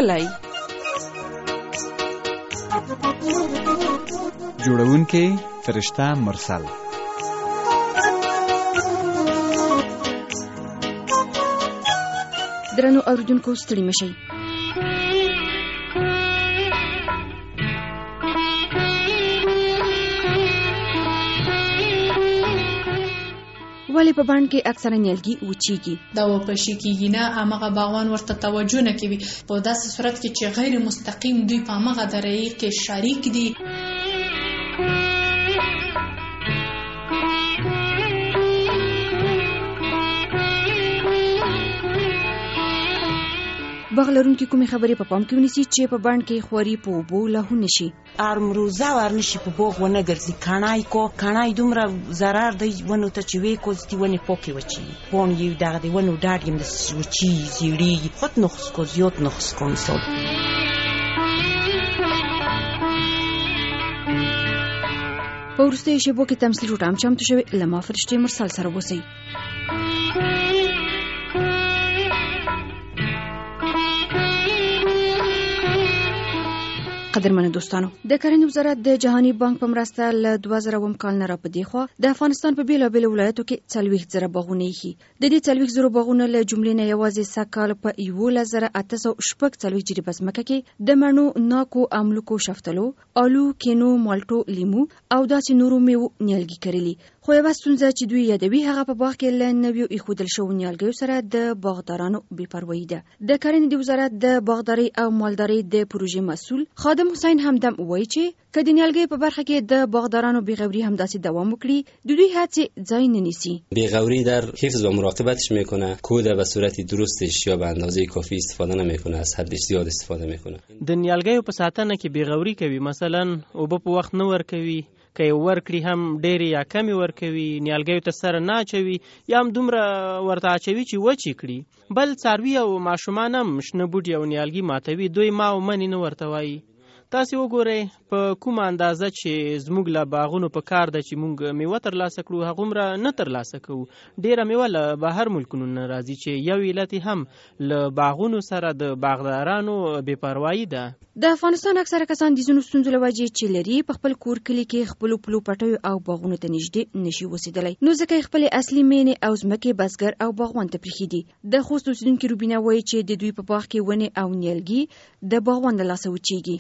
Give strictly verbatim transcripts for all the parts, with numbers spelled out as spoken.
کلی. جوړونکی فرشته مرسل. درنو اوریدونکو ستړي مشئ. ولې په بڼ کې اکثره نیالګي وچیږي؟ دا وپشي کېږي نه، همغه باغوان ورته توجه نه کوي. په داسې صورت کې چې غیر مستقیم دوی په همغه درایي کې شریک دي. باغ لرونکي کومې خبرې په پام کې ونیسي چې په بڼ کې خوري په اوبو لاهو نشي. ارمروزه ورنشي په باغ ونه ګرځي. کڼای کو کڼای دومره ضرر دی ونو ته چې وې کوزتي ونې پوکې وچي پون یو دغه دی ونو ډاډ یم د وچي زیړي خود نخس کو زیات نخس کو مثال. په وروستیو شیبو کې تمثیل وټام چمتو شوی. له ما فرشتې مرسل سره اوسئ. قدرمنو دوستانو، د کرنې وزارت د جهاني بانک په مرسته له دوه زره اووم کال نه را په دې خوا د افغانستان په بېلابېلو ولایتو کې څلوېښت زره باغونه ایښي. د دې څلوېښت زرو باغونه له جملې نه یوازې سږ کال په یولس زره اته سوه شپږ څلوېښت جریبه ځمکه کې د مڼو، ناکو، املوکو، شفتلو، آلو، کینو، مالټو، لیمو او داسې نورو میوو نیالګي کرلي. خو یوه ستونزه چې دوی یادوي هغه په باغ کې له نویو ایښودل شوو نیالګیو سره د باغدارانو بې پروایي ده. د کرنې د وزارت د باغدارۍ او مالدارۍ د پروژې مسؤل خادم حسین همدم وایي چې که د نیالګیو په برخه کې د باغدارانو بیغوري همداسې دوام وکړي، د دوی هڅې ځای نه نیسي. بیغوری در حفظ و مراقبتش میکنه، کود به صورت درستش یا به اندازه کافی استفاده نمیکنه، از حدش زیاد استفاده میکنه. د نیالګیو په ساتنه کې بیغوري کوي، مثلا اوبه په وخت نه ورکوي، که یې ورکړي هم ډېرې یا کمې ورکوي، نیالګیو ته سره نه اچوي یا هم دومره ورته اچوي چې وچې کړي. بل څاروي او ماشومان هم شنه بوټي او نیالګي ماتوي، دوی ما او منې نه ورته وایي. تاسې وګورئ په کومه اندازه چې زموږ له باغونو په کار ده چې موږ میوه ترلاسه کړو، هغومره نه ترلاسه کوو. ډېره میوه له بهر ملکونو نه راځي چې یو علت هم له باغونو سره د باغدارانو بې پروایي ده. د افغانستان اکثره کسان د ځینو ستونزو له وجې چې لري په خپل کور کلي کې خپلو پلو پټیو او باغونو ته نږدې نشي اوسېدلی، نو ځکه یې خپلې اصلي مینې او ځمکې بزګر او باغوان ته پرېښي دي. د خوست اوسېدونکي روبینه وایي چې د دوی په باغ کې ونې او نیالګي د باغوان له لاسه وچیږي.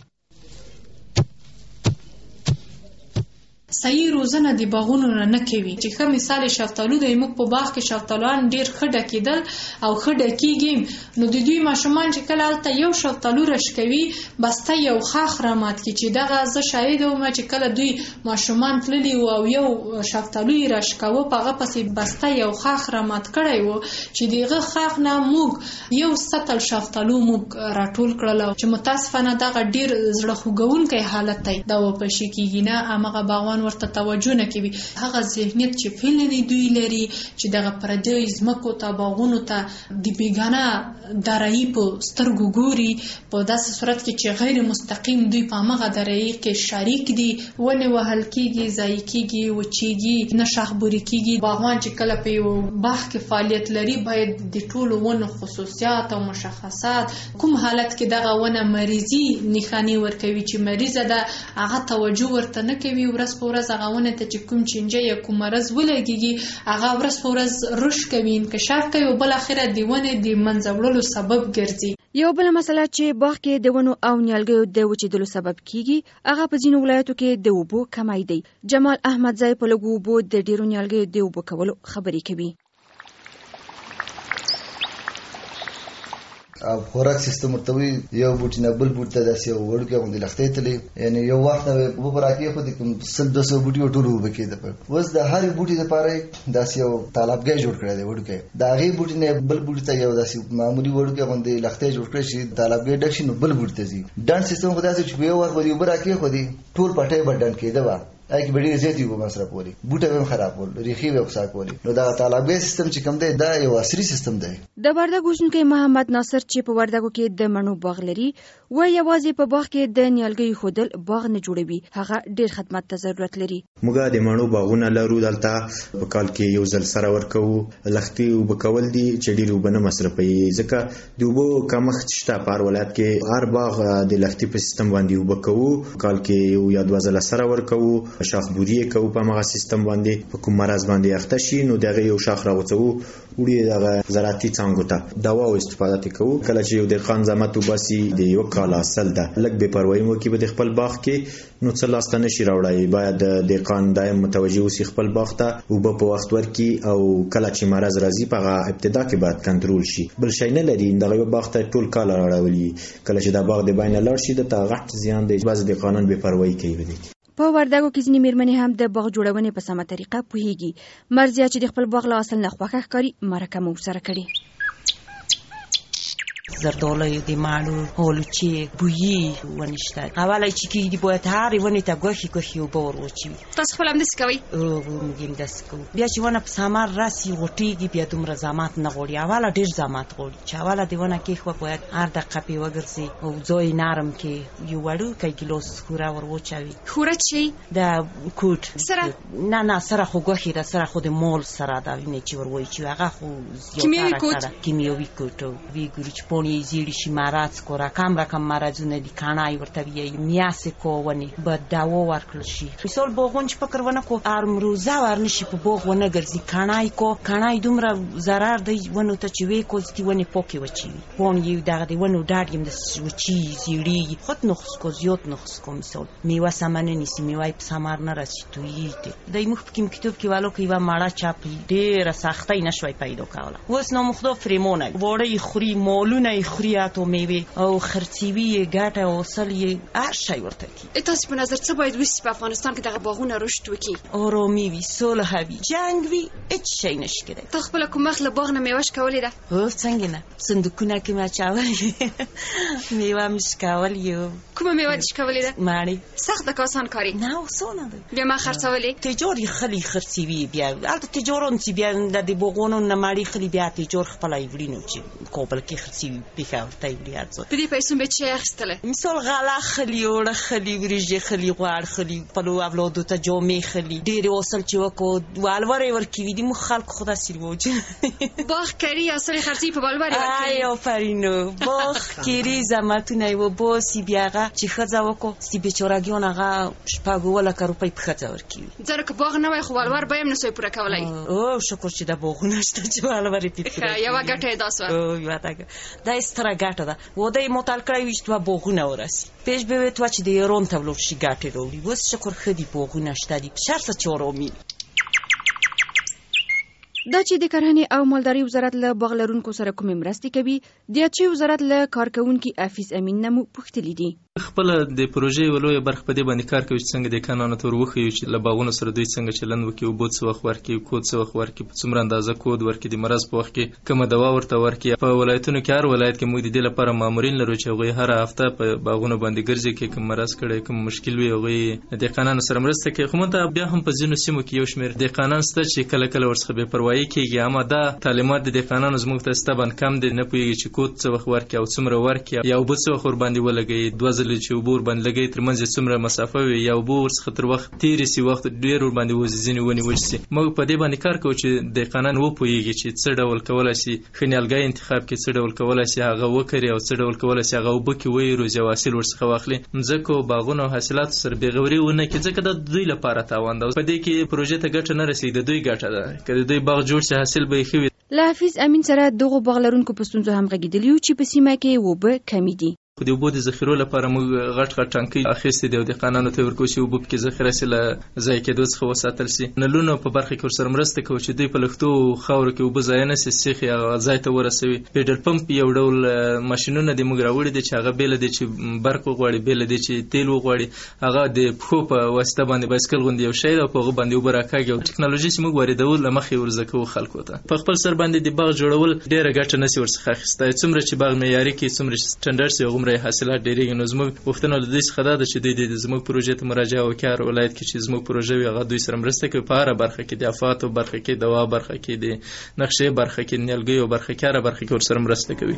صحیح روزنه د باغونو نه کوي. چې ښه مثال شفتالو دی، موږ په باغ کې شفتالوان ډیر ښه ډکېدل او ښه ډکېږي، نو د دوی ماشومان چې کله هلته یو شفتالو رش کوي بسته یو خاخ را مات کړي. چې دغه زه شاهده وم چې کله دوی ماشومان تللي وو او یو شفتالو یې رش کوه، په هغه پسې بسته یو خاخ را مات کړی و چې دغه خاخ نه موږ یو سطل شفتالو موږ راټول کړل. چې متاسفانه دغه ډیر زړه خوږونکی حالت دی. دا وپشي کېږي نه، همغه باغوان ورته توجه نه کوي. هغه ذهنیت چې فعل دوی لري چې دغه پردی ځمکو ته باغونو ته د بیګانه درایي په سترګو ګوري، په داسې صورت کې چې غیر مستقیم دوی په همغه درایي کې شریک دي. ونې وهل کېږي، ضایع کېږي، وچېږي، نه شاخبوري کېږي. باغوان چې کله په یو باغ کې فعالیت لري باید د ټولو ونو خصوصیات او مشخصات، کوم حالت کې دغه ونه مریضي نښانې ورکوي چې مریضه ده، هغه توجه ورته نه کوي. ورځ په ورځ هغه ونه ته چې کوم چینجه یا کوم مرض ولګېږي هغه ورځ په ورځ رشد کوي، انکشاف کوي او بالاخره د ونې د منځه وړلو سبب ګرځي. یو بله مسله چې باغ کې د ونو او نیالګیو د وچېدلو سبب کیږي هغه په ځینو ولایتو کې د اوبو کمی دی. جمال احمدزی په لږو اوبو د ډېرو نیالګیو د اوبو کولو خبرې کوي. او خوراک سیستم ورته وي، یو بوټي نه بل بوټي ته داسې یو وړوکی غوندې لښتۍ تللې، یعنې یو وخت نه اوبه به راکېښودې کوم سل دوه سوه بوټي ټول اوبه کېده. اوس د هرې بوټي دپاره داسې یو تالابګی جوړ کړی دی وړوکی، د هغې بوټي نه بل بوټي ته یو داسې معمولي وړوکی غوندې لښتۍ جوړ کړی چې تالابګی ډک شي نو بل بوټي ته ځي. ډنډ سیستم خو داسې چې په یو وخت به دې اوبه راکېښودې ټول پټی به ډنډ کېده وه، هغه کې ډېر زیات اوبه مصرفولې، بوټه هم خرابول، ریښې به وساکولې. نو دا تالابي سیستم چې کوم دی دا یو عصري سیستم دی. د وردګ اوسېدونکی محمد ناصر چې په وردګو کې د مڼو باغ لري وایي یوازې په باغ کې د نیالګیو ښودل باغ نه جوړوي، هغه ډېر خدمت ته ضرورت لري. موږ د مڼو باغونه لرو، دلته په کال کې یو ځل سره ورکوو. لښتې اوبه کول دي چې ډېرې اوبه نه مصرفوي، ځکه د اوبو کمښت شته په هر ولایت کې. هر باغ د لښتې په سیستم باندې اوبه کوو، کال کې یو یا دوه ځله سره ورکوو، شاخبوري یې کوو په همغه سیستم باندې. په کوم مرض باندې اخته شي نو د هغې یو شاخ راغوڅوو، وړي دغه زراعتي څانګو ته دوا او استفاده ترې کوو. کله چې یو دهقان زحمت وباسي د یوه کال حاصل ده، لږ بې پروایي مو وکړي په خپل باغ کې نو څه لاسته نه شي راوړی. باید دهقان دایم متوجه اوسي خپل باغ ته، اوبه په وخت ورکړي او کله چې مرض راځي په هغه ابتدا کې باید کنټرول شي. بل شی نه لري دغه یو باغ ته ټول کال راوړي، کله چې دا باغ د بینه لاړ شي دته غټ زیان دی. بعضې دهقانان بې پروایي کوي. په وردګو کې ځینې میرمنې هم د باغ جوړونې په سمه طریقه پوهیږي. مرضیه چې د خپل باغ له اصل نه خوښه ښکاري مرکه مو ورسره کړې. زردالو د مالو هولوچی بویی ونشته. اوله چې کېږي باید هرې ونې ته ګوښې ګوښې اوبه ور واچوي. تاسو خپل همداسې کوئ؟ موږ همداسې کوو. بیا چې ونه په ثمر راسي غوټېږي بیا دومره زحمت نه غواړي. اوله ډېر زحمت غواړي چې اوله دې ونه کېښوه باید هر دقیقه پرې وګرځي او ځای نرم کې یو وړوکی ګیلاس خوره ور واچوي. خوره څه شي؟ د کوټ سره؟ نه نه سره خو ګوښې ده، سره خو د مول سره ده وینې چې ور واچوي. هغه خو کیمیاوي کوټ؟ کیمیاوي کوټ. وی ګوري چې پاڼې یې زیړې شي، مرض کو رقم رقم مرضونه دي، کڼای ورته وایي، میاسې کو ونې باید دوا ورکړل شي. مثال باغوان چې فکر ونه کو هرمروزه ورنشي په باغ ونه ګرځي، کڼای کو کڼای دومره ضرر دی ونو ته چې وی کوز دي ونې پاکې وچوي. پاڼې یې دغه د ونو ډاډ یم داسې وچي زیړېږي، خود نقص کو زیات نقص کو. مثال میوه سمه نه نیسي، میوه یې په ثمر نه رسي، تویېږي. دی موږ په کوم کتاب کې والو کې یوه مړه چاپي ډېره سختۍ نه شوی پیدا کوله. اوس نامخدا فرېمونه واړه یې خوري، مالونه یې خوري، اتو میوې او خرڅوي یې ګټه او اصل یې هر شی ورته کوي. تاسو په نظر څه باید وشي په افغانستان کې دغه باغونه رشد وکړي؟ آرامي وي، صلح وي، جنګ وي، هېڅ شی نشي کېدی. تا خپله کوم وخت له باغ نه میوه شکولې ده؟ هو څنګه نه، صندوقونه کې مې اچولې میوه مې شکولې. کومه میوه دې شکولې ده؟ مڼې. سخت ده که اسان کار یې؟ نه اسانه ده. بیا ما خرڅولې؟ تجار یې خلي خرڅوي. بیا هلته تجاران چې بیا د دې باغونو نه مڼې خلي بیا تجار خپله یې وړي نو چې کابل کې خرڅوي، پېښور ته یې وړي هر ځای. په دې پیسو به څه اخیستله؟ مثال غله خلي، اوړه خلي، وریژې خلي، غوړ خلي، خپلو اولادو ته جامې خلي. ډېرې حاصل چې وکړو ولوره یې ورکوي. دي موږ خلکو خو داسې رواج باغ کري حاصل یې خرڅوي په ولوره یې ورکوي. ای آفرینو باغ کري زحمتونه یې وباسي. بیا هغه چې ښځه وکړو ستې بېچارګیان هغه شپږ اووه لکه روپۍ په ښځه ورکوي. ځکه که باغ نه وای خو ولور به یې هم نه سوی پوره کولی. او شکر چې د باغونه شته چې ولور یې پرې پوره کوي. یوه ګټه یې دا سوه. یوه دا یې ستره ګټه ده. واده یې مطال کړی وي چې دوه باغونه ورسي. پیش به وي توه چې د ایران ته ولاړ شي ګټې راوړي. اوس شکر ښه دي باغونه شته دي، په شرطه چې آرامي. دا چې د کرهنې او مالدارۍ وزارت له باغ لرونکو سره کومې مرستې کوي، د یادشوي وزارت له کارکوونکي حفیظ امین نه مو پوښتلي دي. خپله د پروژې یوه لویه برخه په دې باندې کار کوي چې څنګه دهقانانو ته ور وښیو چې له باغونو سره دوی څنګه چلند وکړي، اوبه څه وخت ورکړي، کود څه وخت ورکړي، په څومره اندازه کود ورکړي، د مرض په وخت کې کومه دوا ورته ورکړي. په ولایتونو کې هر ولایت کې موږ د دې لپاره مامورین لرو چې هغوی هره هفته په باغونو باندې ګرځي، کې کوم مرض کړی، کوم مشکل وي، هغوی دهقانانو سره مرسته کوي. خو موږ بیا هم په ځینو سیمو کې یو شمېر دهقانان شته چې کله کله ورڅخه بې پروایي کېږي. اما دا تعلیمات د دهقانانو زموږ ته طبعا کم دي، نه پوهېږي چې کود څه وخت ورکړي او څومره ورکړي، یا اوبه څه وخت ورباندې ولګوي، دوه ځلې چې اوبه ورباندې لګوي ترمنځ یې څومره مسافه وي، یا اوبه ورڅخه تر وخت تېرې سي، وخت ډېر ورباندې وځي، ځینې ونې وچ سي. موږ په دې باندې کار کوو چې دهقانان وپوهېږي چې څه ډول کولی شي ښه نیالګی انتخاب کړي، څه ډول کولی شي هغه وکري، او څه ډول کولی شي هغه اوبه کې ویروزي او حاصل ورڅخه واخلي. مځکو، باغونو او حاصلاتو سره بېغوري ونه کړي، ځکه دا د دوی لپاره تاوان ده. په دې کې پروژې ته ګټه نه رسېږي، د دوی ګټه ده. که د دوی باغ جوړ شي حاصل به یې ښه وي. له حفیظ امین سره دغو باغ لرونکو په ستونزو هم غږېدلي یو چې په سیمه کې اوبه کمې دي. خو د اوبو د ذخیرو لپاره موږ غټ غټ ټانکۍ اخیستې دي او دهقانانو ته ورکوو چې اوبه پکې ذخیره سي، له ضایع کېدو څخه وساتل سي. نلونو په برخه کې ورسره مرسته کوو چې دوی په لښتو خاورو کې اوبه ضایع نه سي، سیخ یې هغه ځای ته ورسوي. پیډل پمپ یو ډول ماشینونه دي موږ راوړي دي چې هغه بېله دی چې برق وغواړي، بېله دی چې تیل وغواړي. هغه د پښو په واسطه باندې بایسکل غوندې یو شی ده او په هغه باندې اوبه راکاږي. او ټکنالوژي چې موږ واردول له مخې ور زده کوو خلکو ته. په خپل سر باندې د باغ جوړول ډېره ګټه نه سي ورڅخه اخیستی. څومره چې باغ معیاري کړي، څومره چې سټنډرډ سي، هغومره دومره حاصلات ډېرېږي. نو زموږ غوښتنه له دې څخه دا ده چې دوی د زموږ پروژې ته مراجعه وکړي. هر ولایت کې چې زموږ پروژه وي هغه دوی سره مرسته کوي په هره برخه کې، د افاتو برخه کې، دوا برخه کې، د نقشې برخه کې، د نیالګیو برخه کې، هره برخه کې ورسره مرسته کوي.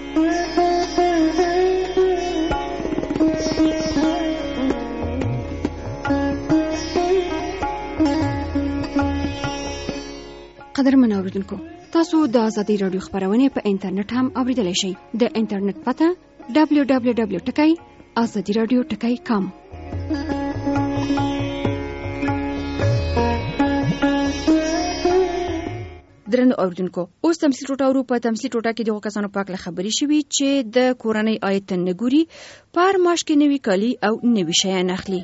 قدرمن اوریدونکو، تاسو د آزادۍ راډیو خبرونه په انټرنیټ هم اوریدلی شئ. د انټرنیټ پته دبلیو دبلیو دبلیو ټکی آزادي رادیو ټکی کام. درنو اوریدونکو، اوس تمثیل ټوټه ورو په تمثیل ټوټه کې دغه کسانو پاک له خبرې شوي چې د کورنۍ عاید ته نه ګوري، په هر معاش کې نوي کالي او نوي شیان اخلي.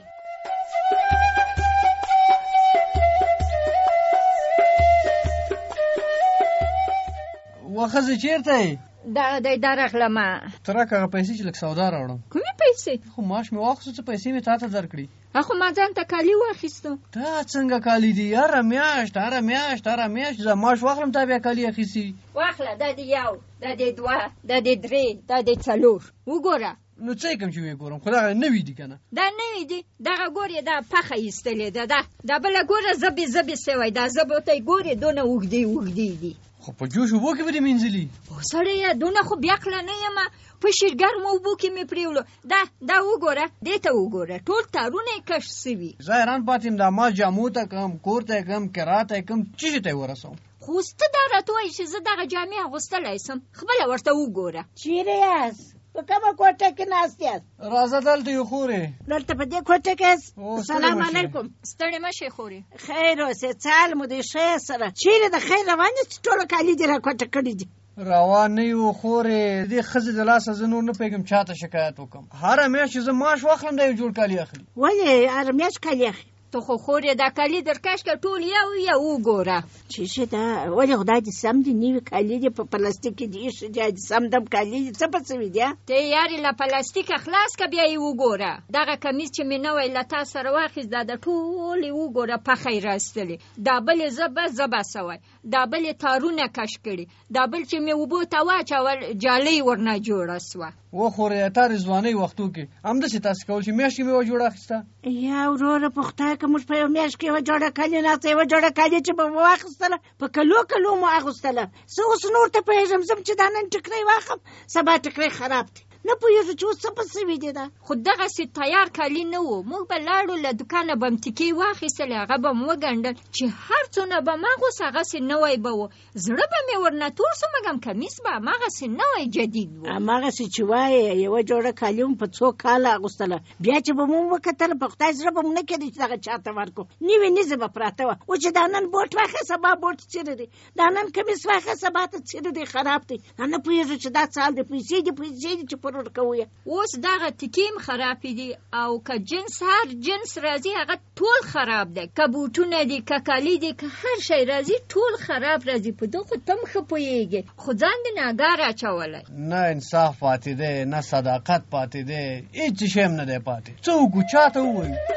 وخزه چیرته یې؟ دا د اداره غلمه ترک هغه پیسې چې لږ سودا راوړم. کومې پیسې؟ خو معاش مې واخیستو، څه پیسې مې تا ته درکړي. خو ما ځان ته کالي واخیستو. تا څنګه کالي دي؟ هره میاشت هره میاشت هره میاشت زه معاش واخلم تا بیا کالي اخیستي. واخله، دا د یو، دا د دوه، دا د درې، دا د څلور. وګوره نو څه یې کوم چې ویې ګورم؟ خو دغه نوي دي که نه؟ دا نوي دي. دغه ګورې دا پخه ایستلې ده. دا دا بله ګوره زبې زبې سوی. دا زبو ته یې ګورې دونه اوږدې اوږدې دي. خو په جوش اوبو کې به دې مینځلي؟ او سړیه دونه خو بیا کله نه یم. په شیرګرمو اوبو کې مې پرېولو. دا دا وګوره، دې ته وګوره، ټول تارونه یې کش سوي. زه حیران پاتې یم دا مال جامو ته کم، کور ته یې کم، کرا ته یې کم، څه شي ته یې ورسوم؟ خو اوس ته دا راته وایي چې زه دغه جامې اغوستلی سم. خپله ورته وګوره. چیرې یاست؟ په کومه کوټه کې ناست یاست؟ راځه دلته یو خورې. دلته په دې کوټه کې یاست؟ سلام علیکم. ستړې مه شئ خورې. خیر اوسې، څه حال مو دی؟ ښه یې سره؟ چیرې د خیر روان یې چې ټوله کالي دې را کوټه کړي دي؟ روان نه یو خورې. دې ښځې د لاسه زه نور نه پوهېږم چا ته شکایت وکړم. هره میاشت چې زه معاش واخلم دا یو جوړ کالي اخلي. ولې هره میاشت کالي اخلي؟ ته خو خورې دا کالي در کش که ټول یو یو وګوره. چې شه دا ولې خدای دې سم دي؟ نوي کالي دي په پلاستیک کې دي ایښي دي، سم دم کالي دي. څه په سوي دي؟ ته یارې له پلاستیکه خلاص که بیا یې وګوره. دغه کمیز چې مې نوی له تا سره واخیست دا د ټولې وګوره پخه یې راستلې. دا بل یې زه به زه به سوی، دا بل یې تارونه کش کړي، دا بل چې مې اوبو ته واچول جالۍ ورنه جوړه سوه. وخورې تا رضوانۍ وختو کې همداسې تاسې کول چې میاشت کې مې یوه جوړه اخیسته. یا وروره په خدای که موږ په یو میاشت کې یوه جوړه کالي ناسته، یوه جوړه کالي چې به مو واخیستله په کلو کلو مو اغوستله. زه اوس نور ته پوهېږم ځم چې دا نن ټکری واخم سبا ټکری خراب دی. نه پوهېږو چې اوس څه په سوي دي. ده خو دغسې تیار کالي نه وو. موږ به لاړو له دوکانه به م تکې واخیستلې، هغه به م وګنډل چې هر څونه به م اغوست هغسې نوی به وو. زړه به مې ورنه تور سو، مګم کمیس به هماغسې نوی جدید وو. هماغسې چې وایې یوه جوړه کالي م په څو کاله اغوستله، بیا چې به مو وکتله په خدای زړه به م نه کېدی چې دغه چا ته ورکړو. نوې نیزه به پراته وه. و چې دا نن بوټ واخې سبا بوټ چیرې دی، دا نن کمیس واخې سبا ته چیرې دی، خراب دی. نه پوهېږو چې دا څه حال دی. پیسې دي پیسې دي چې پرور کوو. اوس دغه تکیم خرابې دي، او که جنس هر جنس راځي هغه ټول خراب دی. که بوټونه دي، که کالي دي، که هر شی راځي ټول خراب راځي. په دغه خو تم ښه پوهېږې، خو ځان دې ناګار اچولی. نه انصاف پاتې دی، نه صداقت پاتې دی، هېڅ شی هم نه دی پاتې. څه وکړو؟ چا ته ووایو؟